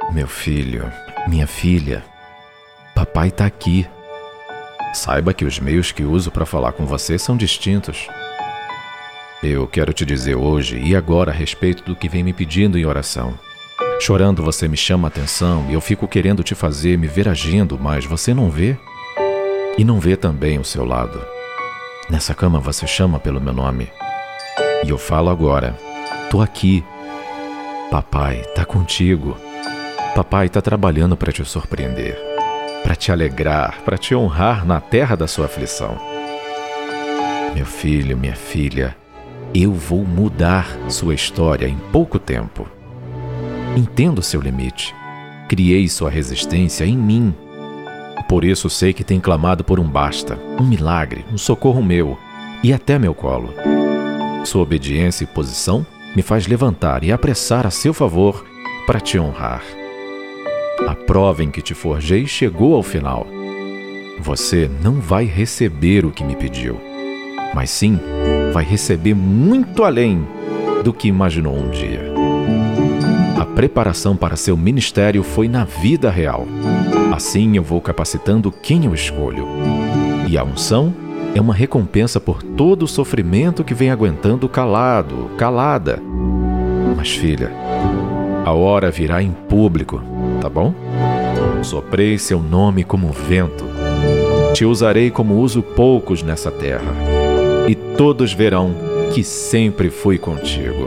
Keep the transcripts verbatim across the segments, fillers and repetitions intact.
Meu filho, minha filha, papai tá aqui. Saiba que os meios que uso para falar com você são distintos. Eu quero te dizer hoje e agora a respeito do que vem me pedindo em oração. Chorando você me chama a atenção e eu fico querendo te fazer me ver agindo, mas você não vê. E não vê também o seu lado. Nessa cama você chama pelo meu nome. E eu falo agora, tô aqui. Papai tá contigo. Papai tá trabalhando para te surpreender, para te alegrar, para te honrar na terra da sua aflição. Meu filho, minha filha, eu vou mudar sua história em pouco tempo. Entendo seu limite. Criei sua resistência em mim. Por isso sei que tem clamado por um basta, um milagre, um socorro meu e até meu colo. Sua obediência e posição me faz levantar e apressar a seu favor para te honrar. A prova em que te forjei chegou ao final. Você não vai receber o que me pediu, mas sim vai receber muito além do que imaginou um dia. A preparação para seu ministério foi na vida real. Assim eu vou capacitando quem eu escolho. E a unção é uma recompensa por todo o sofrimento que vem aguentando calado, calada. Mas filha, a hora virá em público, tá bom? Soprei seu nome como vento. Te usarei como uso poucos nessa terra. E todos verão que sempre fui contigo.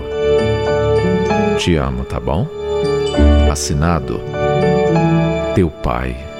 Te amo, tá bom? Assinado, teu pai.